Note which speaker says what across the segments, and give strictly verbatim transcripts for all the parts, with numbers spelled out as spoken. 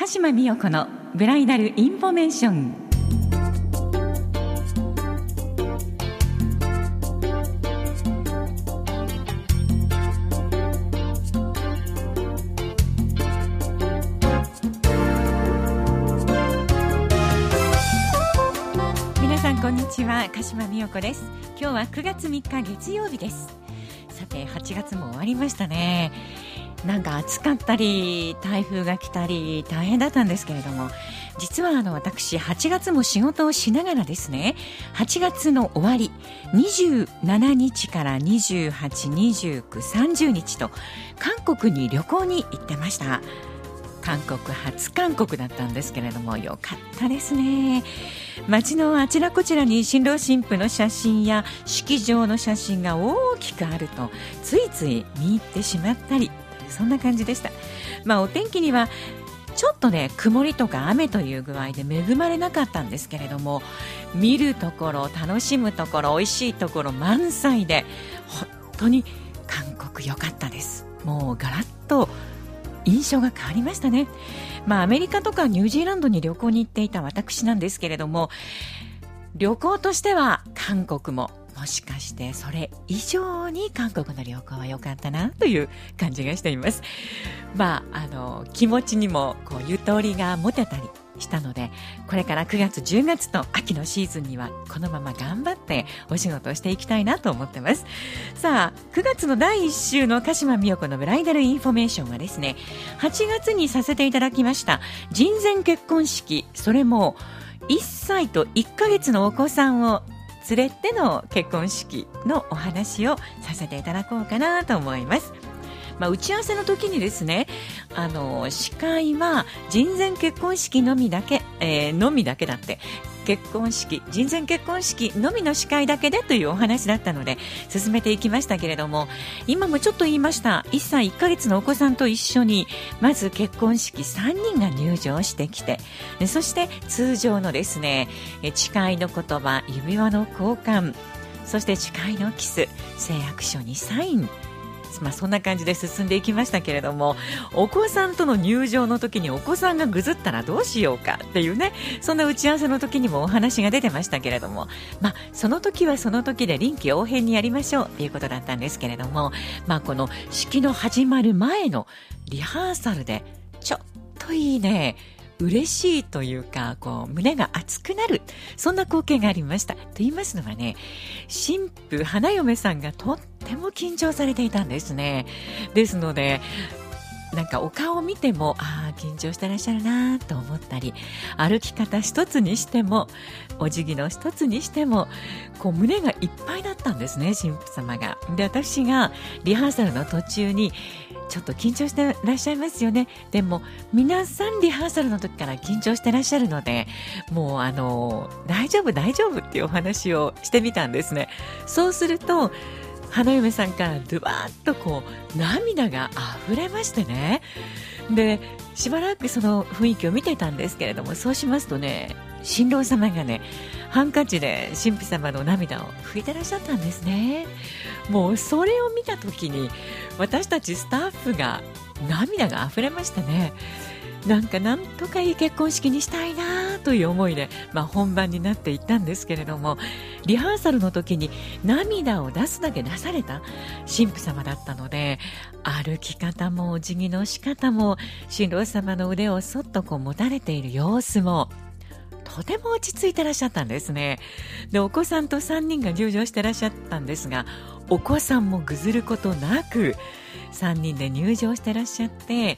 Speaker 1: 島美代子のブライダルインフォメーション。皆さんこんにちは、鹿島美代子です。今日はくがつみっか月曜日です。さてはちがつも終わりましたね。なんか暑かったり台風が来たり大変だったんですけれども、実はあの私はちがつも仕事をしながらですね、はちがつの終わりにじゅうしちにちからにじゅうはち、にじゅうく、さんじゅうにちと韓国に旅行に行ってました。韓国初韓国だったんですけれども、よかったですね。街のあちらこちらに新郎新婦の写真や式場の写真が大きくあるとついつい見入ってしまったり、そんな感じでした。まあお天気にはちょっとね曇りとか雨という具合で恵まれなかったんですけれども、見るところ楽しむところ美味しいところ満載で本当に韓国良かったです。もうガラッと印象が変わりましたね。まあアメリカとかニュージーランドに旅行に行っていた私なんですけれども、旅行としては韓国ももしかしてそれ以上に韓国の旅行は良かったなという感じがしています。まああの気持ちにもこうゆとりが持てたりしたので、これからくがつじゅうがつと秋のシーズンにはこのまま頑張ってお仕事をしていきたいなと思ってます。さあくがつのだいいっ週の鹿島美代子のブライダルインフォメーションはですね、はちがつにさせていただきました人前結婚式、それもいっさいといっかげつのお子さんを連れての結婚式のお話をさせていただこうかなと思います。まあ、打ち合わせの時にですね、あの司会は人前結婚式のみだけ、えー、のみだけだって結婚式人前結婚式のみの司会だけでというお話だったので進めていきましたけれども、今もちょっと言いました。いっさいいっかげつのお子さんと一緒にまず結婚式さんにんが入場してきて、そして通常のですね誓いの言葉、指輪の交換、そして誓いのキス、誓約書にサイン、まあ、そんな感じで進んでいきましたけれども、お子さんとの入場の時にお子さんがぐずったらどうしようかっていうね、そんな打ち合わせの時にもお話が出てましたけれども、まあ、その時はその時で臨機応変にやりましょうっていうことだったんですけれども、まあ、この式の始まる前のリハーサルでちょっといいね嬉しいというか、こう胸が熱くなる、そんな光景がありました。と言いますのはね、新婦花嫁さんがとっても緊張されていたんですね。ですのでなんかお顔を見てもああ緊張してらっしゃるなと思ったり、歩き方一つにしてもお辞儀の一つにしてもこう胸がいっぱいだったんですね、新婦様が。で私がリハーサルの途中にちょっと緊張してらっしゃいますよね、でも皆さんリハーサルの時から緊張してらっしゃるのでもうあの大丈夫大丈夫っていうお話をしてみたんですね。そうすると花嫁さんからドゥバーッとこう涙が溢れましてね。でしばらくその雰囲気を見てたんですけれども、そうしますとね、新郎様がねハンカチで新婦様の涙を拭いてらっしゃったんですね。もうそれを見た時に私たちスタッフが涙が溢れましてね、なんかなんとかいい結婚式にしたいなという思いで、まあ、本番になっていったんですけれども、リハーサルの時に涙を出すだけ出された新婦様だったので、歩き方もお辞儀の仕方も新郎様の腕をそっとこう持たれている様子もとても落ち着いてらっしゃったんですね。でお子さんとさんにんが入場してらっしゃったんですが、お子さんもぐずることなくさんにんで入場してらっしゃって、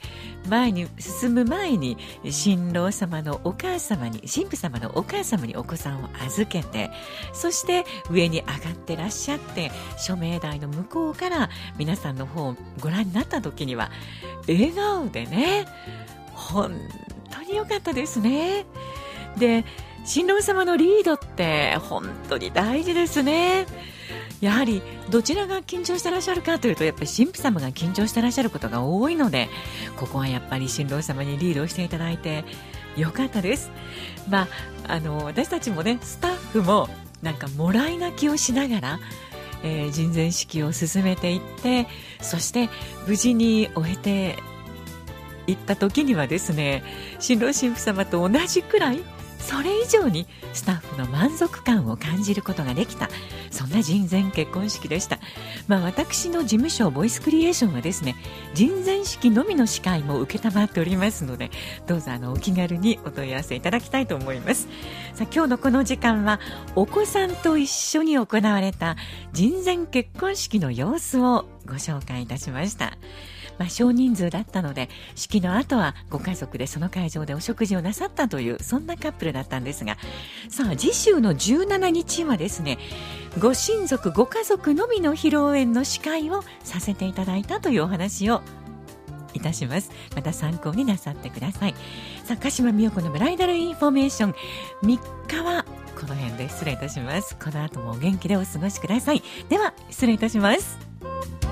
Speaker 1: 前に進む前に新郎様のお母様に新婦様のお母様にお子さんを預けて、そして上に上がってらっしゃって、署名台の向こうから皆さんの方をご覧になった時には笑顔でね、本当に良かったですね。で新郎様のリードって本当に大事ですね。やはりどちらが緊張してらっしゃるかというと、やっぱり新婦様が緊張してらっしゃることが多いので、ここはやっぱり新郎様にリードをしていただいてよかったです。まあ、あの私たちもねスタッフもなんかもらい泣きをしながら、えー、人前式を進めていって、そして無事に終えて行った時にはですね、新郎新婦様と同じくらい、それ以上にスタッフの満足感を感じることができた、そんな人前結婚式でした。まあ、私の事務所ボイスクリエーションはですね、人前式のみの司会も承っておりますので、どうぞあのお気軽にお問い合わせいただきたいと思います。さあ、今日のこの時間はお子さんと一緒に行われた人前結婚式の様子をご紹介いたしました。まあ、少人数だったので、式の後はご家族でその会場でお食事をなさったという、そんなカップルだったんですが、さあ次週のじゅうしちにちはですね、ご親族ご家族のみの披露宴の司会をさせていただいたというお話をいたします。また参考になさってください。さあ、鹿島美代子のブライダルインフォメーションみっかはこの辺で失礼いたします。この後もお元気でお過ごしください。では失礼いたします。